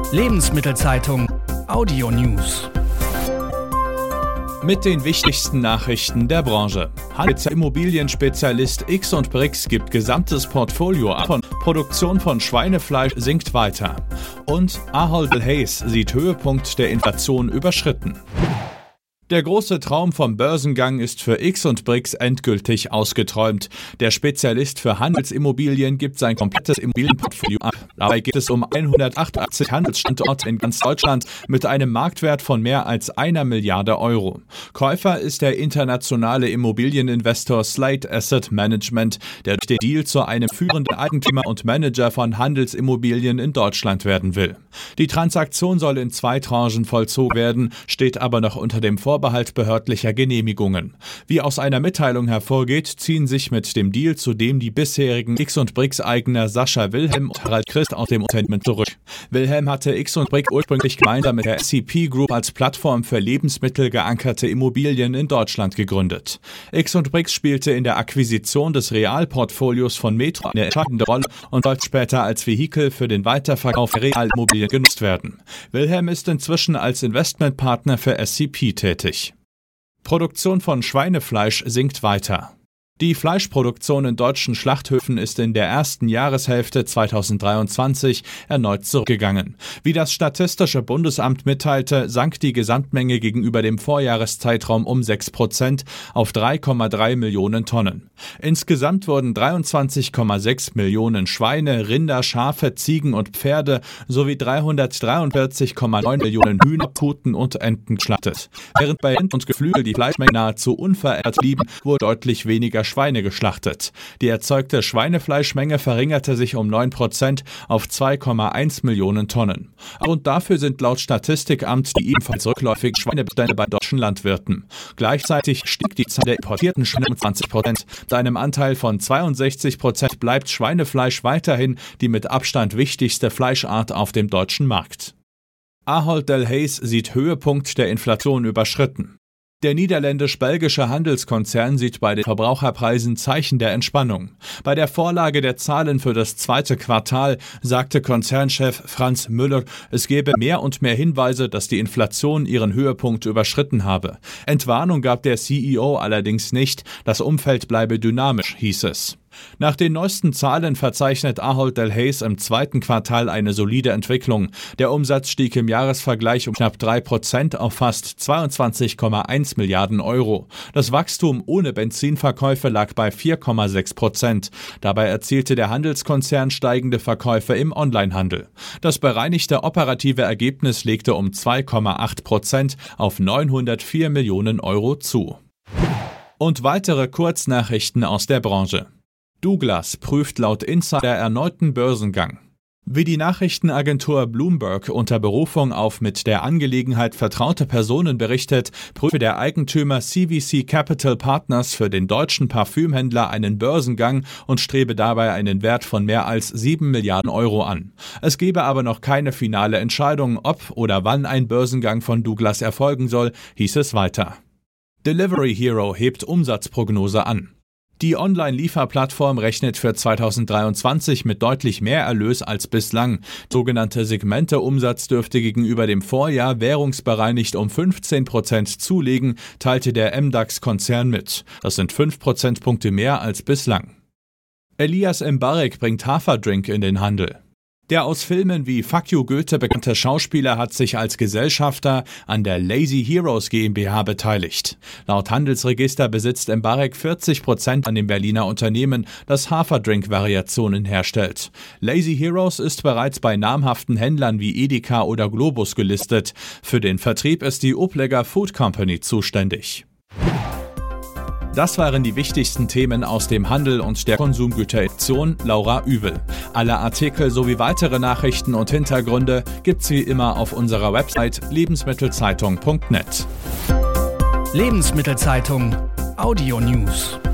Lebensmittelzeitung Audio News. Mit den wichtigsten Nachrichten der Branche. Immobilienspezialist X&Brix gibt gesamtes Portfolio ab. Produktion von Schweinefleisch sinkt weiter. Und Ahold Delhaize sieht Höhepunkt der Inflation überschritten. Der große Traum vom Börsengang ist für X&Brix endgültig ausgeträumt. Der Spezialist für Handelsimmobilien gibt sein komplettes Immobilienportfolio ab. Dabei geht es um 188 Handelsstandorte in ganz Deutschland mit einem Marktwert von mehr als 1 Milliarde Euro. Käufer ist der internationale Immobilieninvestor Slate Asset Management, der durch den Deal zu einem führenden Eigentümer und Manager von Handelsimmobilien in Deutschland werden will. Die Transaktion soll in 2 Tranchen vollzogen werden, steht aber noch unter dem Vorbehalt behördlicher Genehmigungen. Wie aus einer Mitteilung hervorgeht, ziehen sich mit dem Deal zudem die bisherigen X&Brix-Eigner Sascha Wilhelm und Harald Christ aus dem Unternehmen zurück. Wilhelm hatte X&Brix ursprünglich gemeinsam mit der SCP Group als Plattform für Lebensmittel geankerte Immobilien in Deutschland gegründet. X&Brix spielte in der Akquisition des Realportfolios von Metro eine entscheidende Rolle und sollte später als Vehikel für den Weiterverkauf der Realimmobilien genutzt werden. Wilhelm ist inzwischen als Investmentpartner für SCP tätig. Produktion von Schweinefleisch sinkt weiter. Die Fleischproduktion in deutschen Schlachthöfen ist in der ersten Jahreshälfte 2023 erneut zurückgegangen. Wie das Statistische Bundesamt mitteilte, sank die Gesamtmenge gegenüber dem Vorjahreszeitraum um 6% auf 3,3 Millionen Tonnen. Insgesamt wurden 23,6 Millionen Schweine, Rinder, Schafe, Ziegen und Pferde sowie 343,9 Millionen Hühner, Puten und Enten geschlachtet. Während bei Rind und Geflügel die Fleischmenge nahezu unverändert blieben, wurde deutlich weniger Schweine geschlachtet. Die erzeugte Schweinefleischmenge verringerte sich um 9% auf 2,1 Millionen Tonnen. Grund dafür sind laut Statistikamt die ebenfalls rückläufigen Schweinebestände bei deutschen Landwirten. Gleichzeitig stieg die Zahl der importierten Schweine um 20%. Mit einem Anteil von 62% bleibt Schweinefleisch weiterhin die mit Abstand wichtigste Fleischart auf dem deutschen Markt. Ahold Delhaize sieht Höhepunkt der Inflation überschritten. Der niederländisch-belgische Handelskonzern sieht bei den Verbraucherpreisen Zeichen der Entspannung. Bei der Vorlage der Zahlen für das 2. Quartal sagte Konzernchef Franz Müller, es gebe mehr und mehr Hinweise, dass die Inflation ihren Höhepunkt überschritten habe. Entwarnung gab der CEO allerdings nicht, das Umfeld bleibe dynamisch, hieß es. Nach den neuesten Zahlen verzeichnet Ahold Delhaize im 2. Quartal eine solide Entwicklung. Der Umsatz stieg im Jahresvergleich um knapp 3% auf fast 22,1 Milliarden Euro. Das Wachstum ohne Benzinverkäufe lag bei 4,6%. Dabei erzielte der Handelskonzern steigende Verkäufe im Onlinehandel. Das bereinigte operative Ergebnis legte um 2,8% auf 904 Millionen Euro zu. Und weitere Kurznachrichten aus der Branche. Douglas prüft laut Insider erneuten Börsengang. Wie die Nachrichtenagentur Bloomberg unter Berufung auf mit der Angelegenheit vertraute Personen berichtet, prüfe der Eigentümer CVC Capital Partners für den deutschen Parfümhändler einen Börsengang und strebe dabei einen Wert von mehr als 7 Milliarden Euro an. Es gebe aber noch keine finale Entscheidung, ob oder wann ein Börsengang von Douglas erfolgen soll, hieß es weiter. Delivery Hero hebt Umsatzprognose an. Die Online-Lieferplattform rechnet für 2023 mit deutlich mehr Erlös als bislang. Sogenannte Segmente-Umsatz dürfte gegenüber dem Vorjahr währungsbereinigt um 15% zulegen, teilte der MDAX-Konzern mit. Das sind 5 Prozentpunkte mehr als bislang. Elias Mbarek bringt Haferdrink in den Handel. Der aus Filmen wie Fuck You Goethe bekannte Schauspieler hat sich als Gesellschafter an der Lazy Heroes GmbH beteiligt. Laut Handelsregister besitzt Mbarek 40% an dem Berliner Unternehmen, das Haferdrink-Variationen herstellt. Lazy Heroes ist bereits bei namhaften Händlern wie Edeka oder Globus gelistet. Für den Vertrieb ist die Uplegger Food Company zuständig. Das waren die wichtigsten Themen aus dem Handel und der Konsumgüteredaktion Laura Übel. Alle Artikel sowie weitere Nachrichten und Hintergründe gibt's wie immer auf unserer Website lebensmittelzeitung.net. Lebensmittelzeitung Audio News.